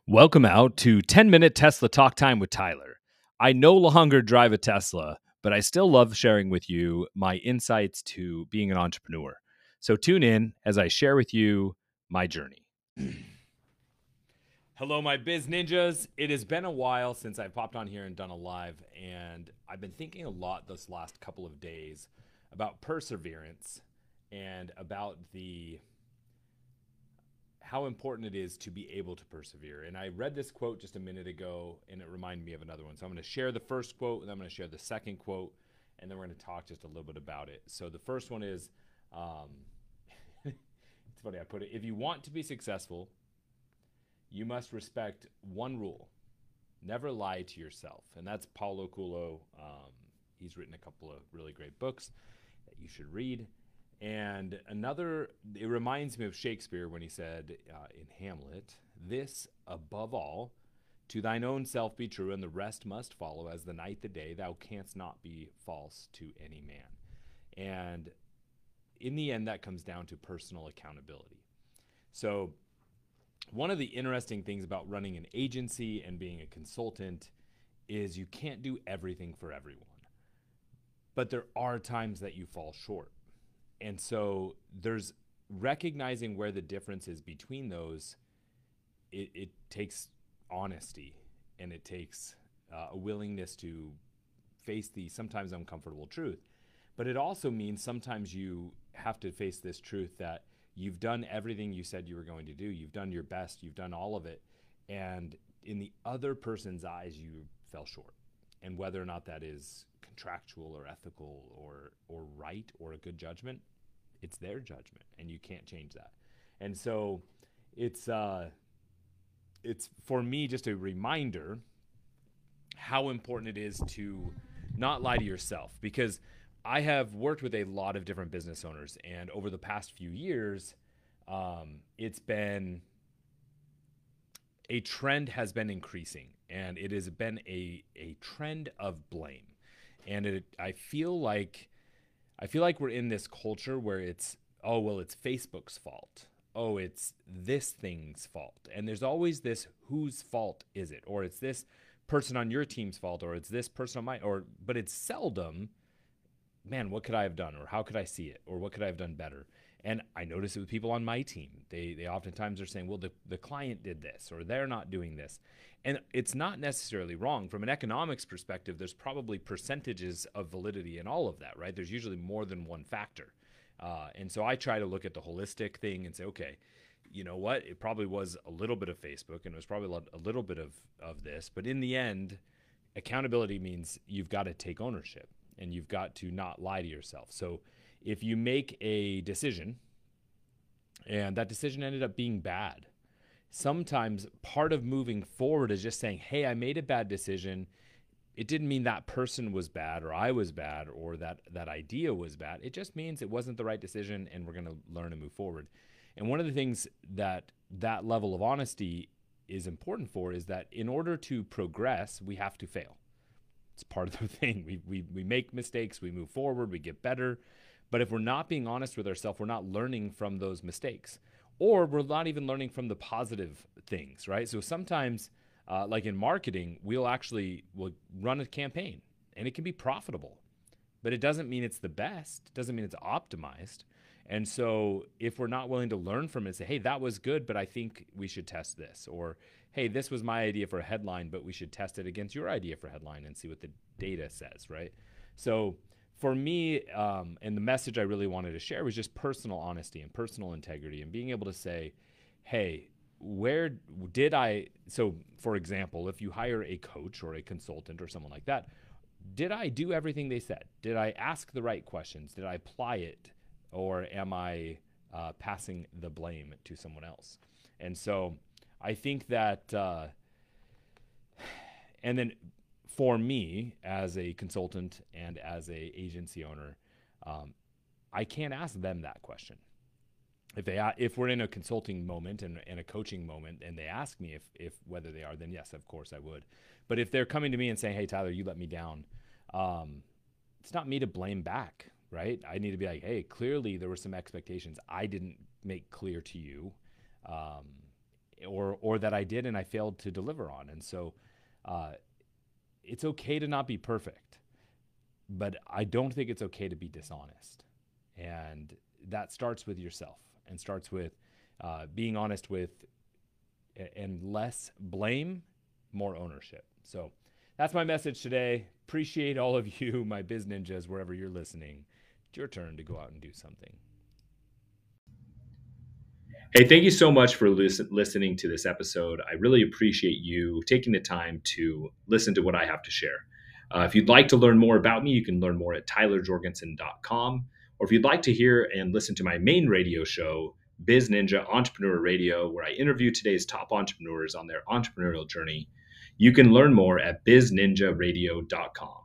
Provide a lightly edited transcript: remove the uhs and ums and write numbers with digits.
Welcome out to 10-minute Tesla Talk Time with Tyler. I no longer drive a Tesla, but I still love sharing with you my insights to being an entrepreneur. So tune in as I share with you my journey. Hello, my biz ninjas. It has been a while since I've popped on here and done a live, and I've been thinking a lot this last couple of days about perseverance and about how important it is to be able to persevere. And I read this quote just a minute ago, and it reminded me of another one. So I'm going to share the first quote, and I'm going to share the second quote, and then we're going to talk just a little bit about it. So the first one is, it's funny, I put it, if you want to be successful, you must respect one rule: never lie to yourself. And that's Paulo Coelho. He's written a couple of really great books that you should read. And it reminds me of Shakespeare when he said in Hamlet, "This above all, to thine own self be true, and the rest must follow as the night the day. Thou canst not be false to any man." And in the end, that comes down to personal accountability. So one of the interesting things about running an agency and being a consultant is you can't do everything for everyone. But there are times that you fall short. And so there's recognizing where the difference is between those. It takes honesty, and it takes a willingness to face the sometimes uncomfortable truth. But it also means sometimes you have to face this truth that you've done everything you said you were going to do. You've done your best. You've done all of it. And in the other person's eyes, you fell short. And whether or not that is contractual or ethical or right or a good judgment, it's their judgment, and you can't change that. And so it's for me just a reminder how important it is to not lie to yourself, because I have worked with a lot of different business owners, and over the past few years, it's been a trend has been increasing, and it has been a trend of blame. And I feel like we're in this culture where it's, oh, well, it's Facebook's fault. Oh, it's this thing's fault. And there's always this, whose fault is it? Or it's this person on your team's fault, or it's this person on mine, but it's seldom, man, what could I have done? Or how could I see it? Or what could I have done better? And I notice it with people on my team. They oftentimes are saying, well, the client did this, or they're not doing this. And it's not necessarily wrong. From an economics perspective, there's probably percentages of validity in all of that, right? There's usually more than one factor. And so I try to look at the holistic thing and say, okay, you know what? It probably was a little bit of Facebook, and it was probably a little bit of this. But in the end, accountability means you've got to take ownership, and you've got to not lie to yourself. So if you make a decision and that decision ended up being bad, sometimes part of moving forward is just saying, hey, I made a bad decision. It didn't mean that person was bad, or I was bad, or that idea was bad. It just means it wasn't the right decision, and we're going to learn and move forward. And one of the things that level of honesty is important for is that in order to progress, we have to fail. It's part of the thing. We make mistakes, we move forward, we get better. But if we're not being honest with ourselves, we're not learning from those mistakes, or we're not even learning from the positive things, right? So sometimes, like in marketing, we'll run a campaign, and it can be profitable, but it doesn't mean it's the best. It doesn't mean it's optimized. And so if we're not willing to learn from it and say, hey, that was good, but I think we should test this, or hey, this was my idea for a headline, but we should test it against your idea for a headline and see what the data says, right? So for me, and the message I really wanted to share was just personal honesty and personal integrity, and being able to say, hey, so for example, if you hire a coach or a consultant or someone like that, did I do everything they said? Did I ask the right questions? Did I apply it? Or am I passing the blame to someone else? And so I think that, and then for me as a consultant and as a agency owner, I can't ask them that question. If we're in a consulting moment and a coaching moment, and they ask me if whether they are, then yes, of course I would. But if they're coming to me and saying, hey, Tyler, you let me down, it's not me to blame back, right? I need to be like, hey, clearly there were some expectations I didn't make clear to you. or that I did and I failed to deliver on. And so it's okay to not be perfect, but I don't think it's okay to be dishonest. And that starts with yourself and starts with being honest with and less blame, more ownership. So that's my message today. Appreciate all of you, my biz ninjas, wherever you're listening. It's your turn to go out and do something. Hey, thank you so much for listening to this episode. I really appreciate you taking the time to listen to what I have to share. If you'd like to learn more about me, you can learn more at tylerjorgensen.com. Or if you'd like to hear and listen to my main radio show, Biz Ninja Entrepreneur Radio, where I interview today's top entrepreneurs on their entrepreneurial journey, you can learn more at bizninjaradio.com.